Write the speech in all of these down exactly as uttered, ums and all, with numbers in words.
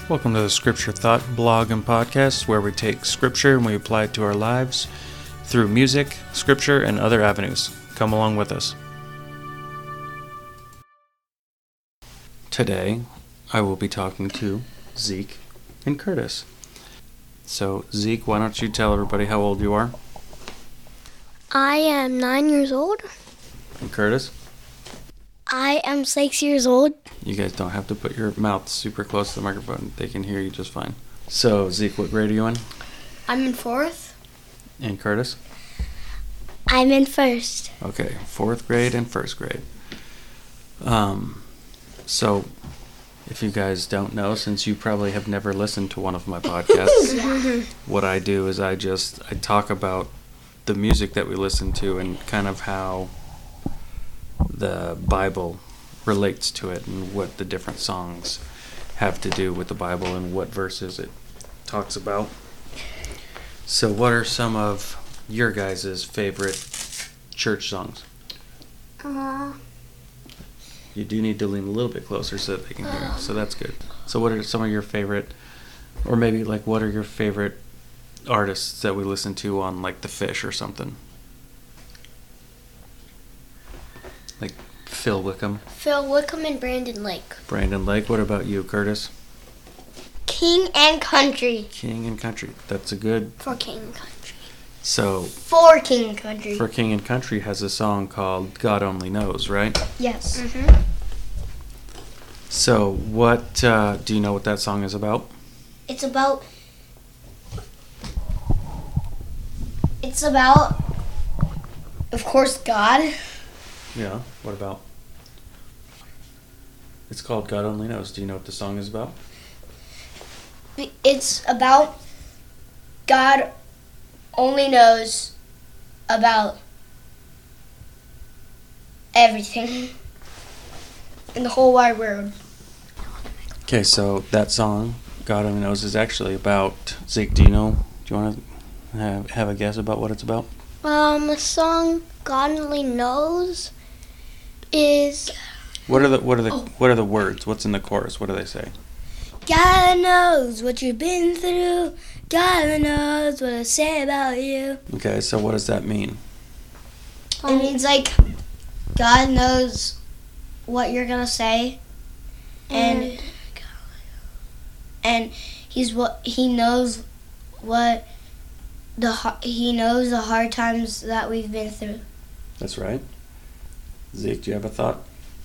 Welcome to the Scripture Thought blog and podcast, where we take Scripture and we apply it to our lives through music, Scripture, and other avenues. Come along with us. Today, I will be talking to Zeke and Curtis. So, Zeke, why don't you tell everybody how old you are? I am nine years old. And Curtis? I am six years old. You guys don't have to put your mouth super close to the microphone. They can hear you just fine. So, Zeke, what grade are you in? I'm in fourth. And Curtis? I'm in first. Okay, fourth grade and first grade. Um, so, if you guys don't know, since you probably have never listened to one of my podcasts, what I do is I just, I talk about the music that we listen to and kind of how the Bible relates to it and what the different songs have to do with the Bible and what verses it talks about. So what are some of your guys' favorite church songs? Uh, You do need to lean a little bit closer so that they can hear you, so that's good. So what are some of your favorite, or maybe like what are your favorite artists that we listen to on like The Fish or something? Like Phil Wickham, Phil Wickham and Brandon Lake. Brandon Lake. What about you, Curtis? King and Country. King and Country. That's a good. For King and Country. So For King and Country. for King and Country has a song called God Only Knows, right? Yes. Mm-hmm. So what, uh, do you know what that song is about? It's about... It's about, of course, God. Yeah, what about? It's called God Only Knows. Do you know what the song is about? It's about God only knows about everything in the whole wide world. Okay, so that song, God Only Knows, is actually about, Zeke, do you know, do you want to have, have a guess about what it's about? Um, the song God Only Knows is... What are the what are the Oh. what are the words? What's in the chorus? What do they say? God knows what you've been through. God knows what I say about you. Okay, so what does that mean? It means like God knows what you're gonna say, and and he's what he knows what the har- he knows the hard times that we've been through. That's right. Zeke, do you have a thought?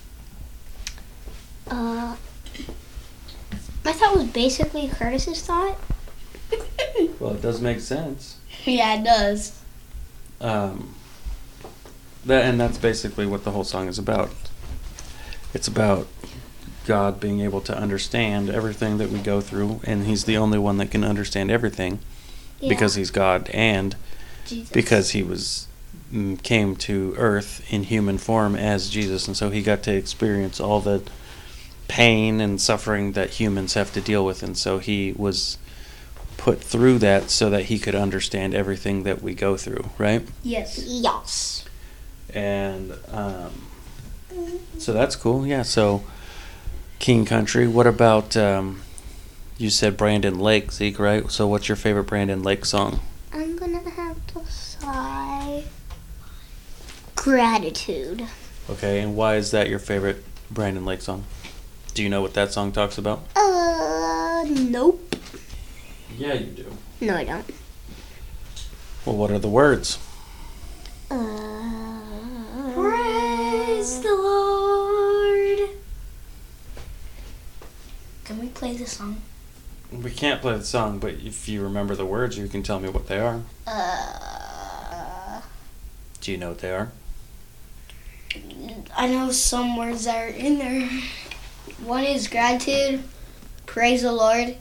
Uh, my thought was basically Curtis's thought. Well, it does make sense. Yeah, it does. Um, that and that's basically what the whole song is about. It's about God being able to understand everything that we go through, and He's the only one that can understand everything Yeah. because He's God, and Jesus. because He was mm, came to Earth in human form as Jesus, and so He got to experience all the pain and suffering that humans have to deal with, and so He was put through that so that He could understand everything that we go through, right? Yes. Yes. And um, so that's cool. Yeah. So King Country. What about um, you said Brandon Lake, Zeke, right? So what's your favorite Brandon Lake song? I'm gonna have to say Gratitude. Okay. And why is that your favorite Brandon Lake song? Do you know what that song talks about? Uh, nope. Yeah, you do. No, I don't. Well, what are the words? Uh, Praise the Lord. Can we play the song? We can't play the song, but if you remember the words, you can tell me what they are. Uh, Do you know what they are? I know some words that are in there. One is gratitude, praise the Lord.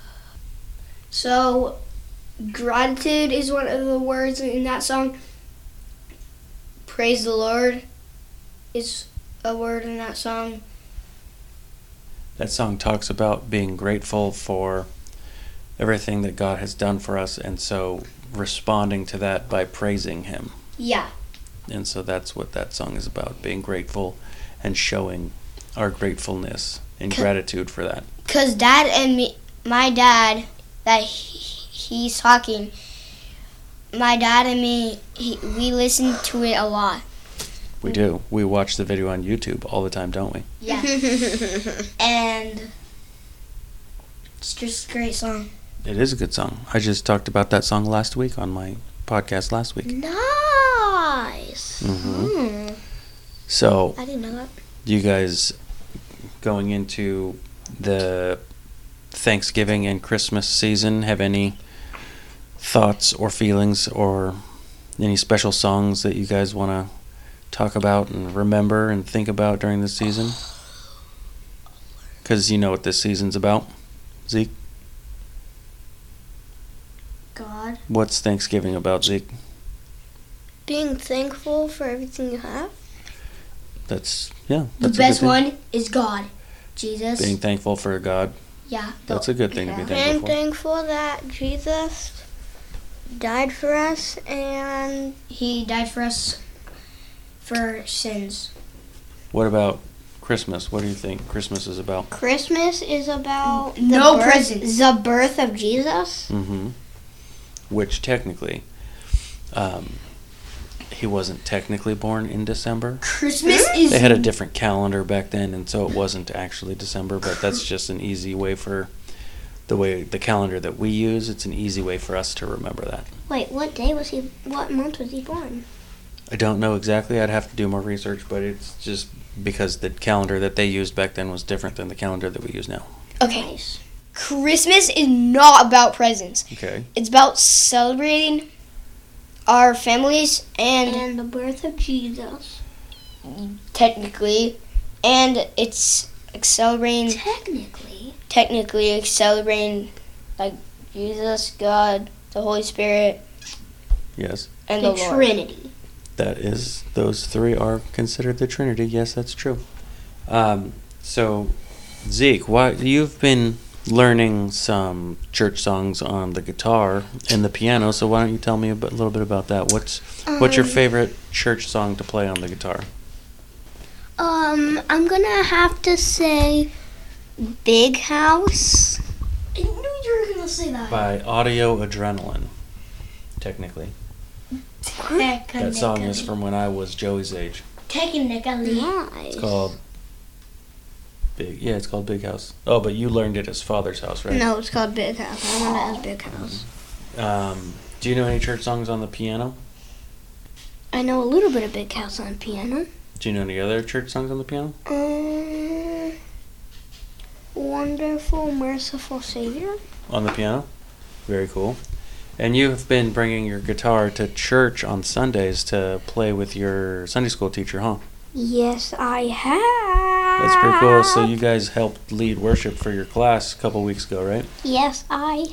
So, gratitude is one of the words in that song. Praise the Lord is a word in that song. That song talks about being grateful for everything that God has done for us, and so responding to that by praising Him. Yeah. And so that's what that song is about, being grateful and showing our gratefulness and C- gratitude for that. Because Dad and me, my dad, that he, he's talking, my dad and me, he, we listen to it a lot. We do. We watch the video on YouTube all the time, don't we? Yeah. And it's just a great song. It is a good song. I just talked about that song last week on my podcast last week. Nice. Mm-hmm. Hmm. So, I didn't know that. you guys going into the Thanksgiving and Christmas season have any thoughts or feelings or any special songs that you guys want to talk about and remember and think about during this season? Because you know what this season's about. Zeke, God. what's Thanksgiving about, Zeke? Being thankful for everything you have. That's, yeah. The That's a good best thing. one is God. Jesus. Being thankful for God. Yeah. That's a good thing to be Yeah. thankful I'm for. thankful that Jesus died for us and He died for us for sins. What about Christmas? What do you think Christmas is about? Christmas is about the No birth, presents. the birth of Jesus. Mm-hmm. Which technically, um, he wasn't technically born in December. Christmas is They had a different calendar back then, and so it wasn't actually December, but that's just an easy way for the way the calendar that we use. It's an easy way for us to remember that. Wait, what day was he? What month was he born? I don't know exactly. I'd have to do more research, but it's just because the calendar that they used back then was different than the calendar that we use now. Okay. Nice. Christmas is not about presents. Okay. It's about celebrating our families and And the birth of Jesus. technically, and it's celebrating Technically. technically celebrating like Jesus, God, the Holy Spirit, Yes. and the the, Lord. Trinity. That is, those three are considered the Trinity. Yes, that's true. Um, so, Zeke, why you've been learning some church songs on the guitar and the piano. So why don't you tell me a, bit, a little bit about that? What's what's your Um, favorite church song to play on the guitar? Um, I'm gonna have to say Big House. I knew you were gonna say that. By Audio Adrenaline. Technically, that song is from when I was Joey's age. Technically. Nice. It's called Big. Yeah, it's called Big House. Oh, but you learned it as Father's House, right? No, it's called Big House. I want it as Big House. Um, do you know any church songs on the piano? I know a little bit of Big House on piano. Do you know any other church songs on the piano? Um, Wonderful, Merciful Savior. On the piano? Very cool. And you have been bringing your guitar to church on Sundays to play with your Sunday school teacher, huh? Yes, I have. That's pretty cool. So you guys helped lead worship for your class a couple weeks ago, right? Yes, I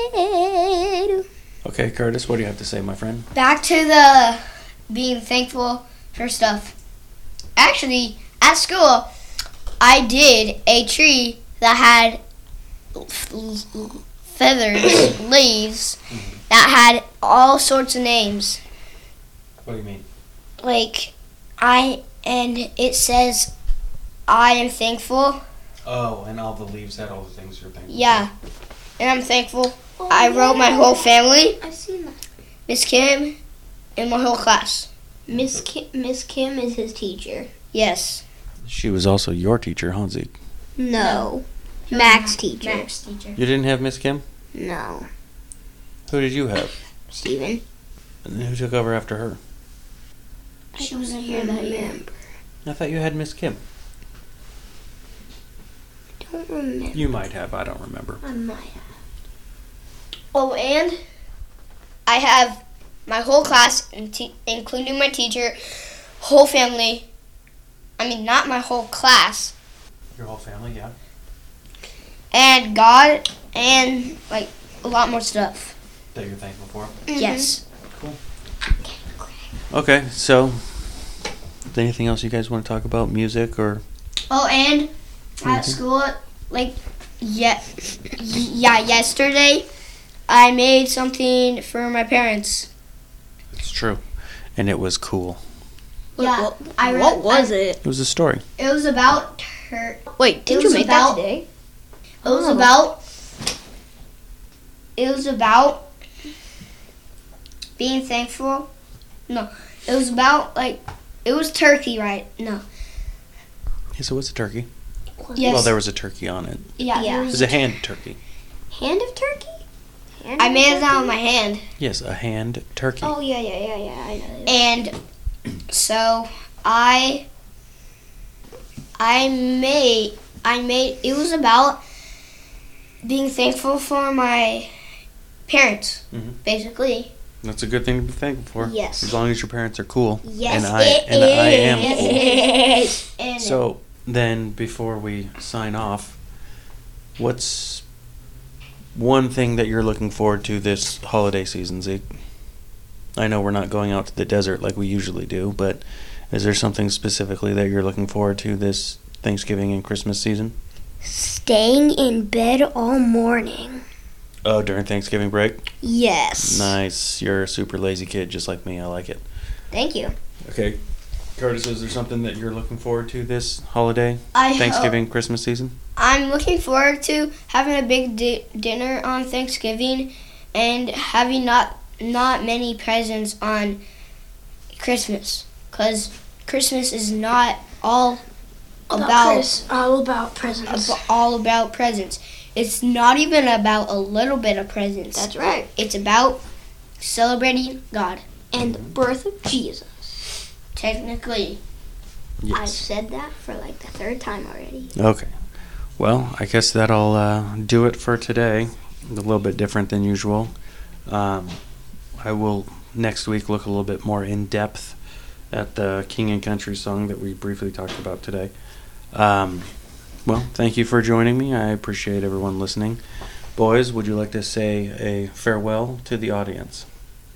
did. Okay, Curtis, what do you have to say, my friend? Back to the being thankful for stuff. Actually, at school, I did a tree that had feathers, leaves, that had all sorts of names. What do you mean? Like, I, and it says, I am thankful. Oh, and all the leaves had all the things you're thankful Yeah. And I'm thankful. Oh, I wrote my whole family, I've seen that. Miss Kim, and my whole class. Miss Kim, Miss Kim is his teacher. Yes. She was also your teacher, huh, Zeke? No. Max teacher. Max teacher. You didn't have Miss Kim? No. Who did you have? Steven. And who took over after her? She wasn't here that year. remember. I thought you had Miss Kim. Don't remember. You might have. I don't remember. I might have. Oh, and I have my whole class, in te- including my teacher, whole family. I mean, not my whole class. Your whole family, yeah. And God, and, like, a lot more stuff. That you're thankful for. Yes. Okay, so anything else you guys want to talk about? Music or? Oh, and at Mhm. school, like, yeah, yeah, yesterday, I made something for my parents. It's true, and it was cool. Yeah, what, I what read- was it? It was a story. It was about her. Wait, It did was you make about- that today? It was Oh. about it was about being thankful. No, it was about, like, it was turkey, right? No. Yeah, so what's a turkey? Yes. Well, there was a turkey on it. Yeah. Yeah. There It was was a hand turkey. Hand of turkey? Hand I of made it turkey? down with my hand. Yes, a hand turkey. Oh, yeah, yeah, yeah, yeah. I know. And so I I made I made it was about being thankful for my parents, Mhm. basically. That's a good thing to be thankful for. Yes. As long as your parents are cool. Yes, and I it and I am is. cool. It is. And So then, before we sign off, what's one thing that you're looking forward to this holiday season, Zeke? I know we're not going out to the desert like we usually do, but is there something specifically that you're looking forward to this Thanksgiving and Christmas season? Staying in bed all morning. Oh, during Thanksgiving break? Yes. Nice. You're a super lazy kid, just like me. I like it. thank you. Okay. Curtis, is there something that you're looking forward to this holiday, I Thanksgiving, Christmas season? I'm looking forward to having a big di- dinner on Thanksgiving and having not not many presents on Christmas, cuz Christmas is not all about pres- all about presents. ab- all about presents. It's not even about a little bit of presents. That's right. It's about celebrating God. And the birth of Jesus. Technically, I've said that for like the third time already. Okay. Well, I guess that'll uh, do it for today. A little bit different than usual. Um, I will next week look a little bit more in depth at the King and Country song that we briefly talked about today. Um, well, thank you for joining me. I appreciate everyone listening. Boys, would you like to say a farewell to the audience?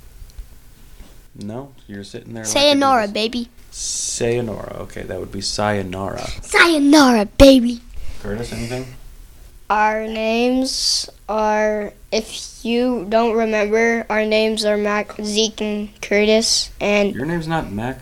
No? You're sitting there like a Sayonara, goose. baby. Sayonara. Okay, that would be sayonara. Sayonara, baby. Curtis, anything? our names are, if you don't remember, our names are Mac, Zeke, and Curtis. And Your name's not Mac.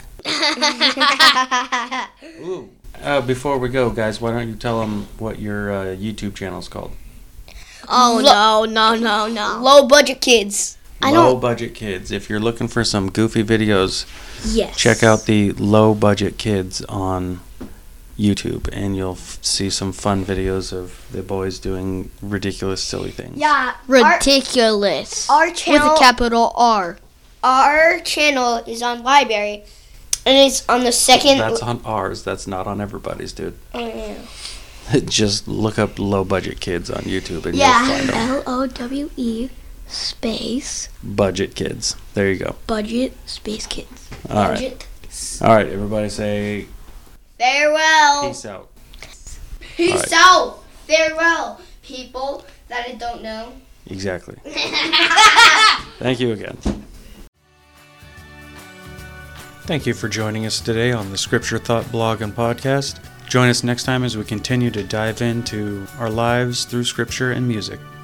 Ooh. Uh, before we go, guys, why don't you tell them what your uh, YouTube channel is called? Oh, no, no, no, no. Low Budget Kids. I Low don't- Budget Kids. If you're looking for some goofy videos, Yes. check out the Low Budget Kids on YouTube, and you'll f- see some fun videos of the boys doing ridiculous, silly things. Yeah, Ridiculous. Our, our With channel, a capital R. our channel is on Library, and it's on the second. That's on ours. That's not on everybody's, dude. Oh, yeah. Just look up Low Budget Kids on YouTube, and Yeah. you'll find them. L O W E space Budget Kids. There you go. budget space kids. All right. Budget. All right, everybody say Farewell. peace out. Peace All out. Farewell, people that I don't know. Exactly. Thank you again. Thank you for joining us today on the Scripture Thought blog and podcast. Join us next time as we continue to dive into our lives through Scripture and music.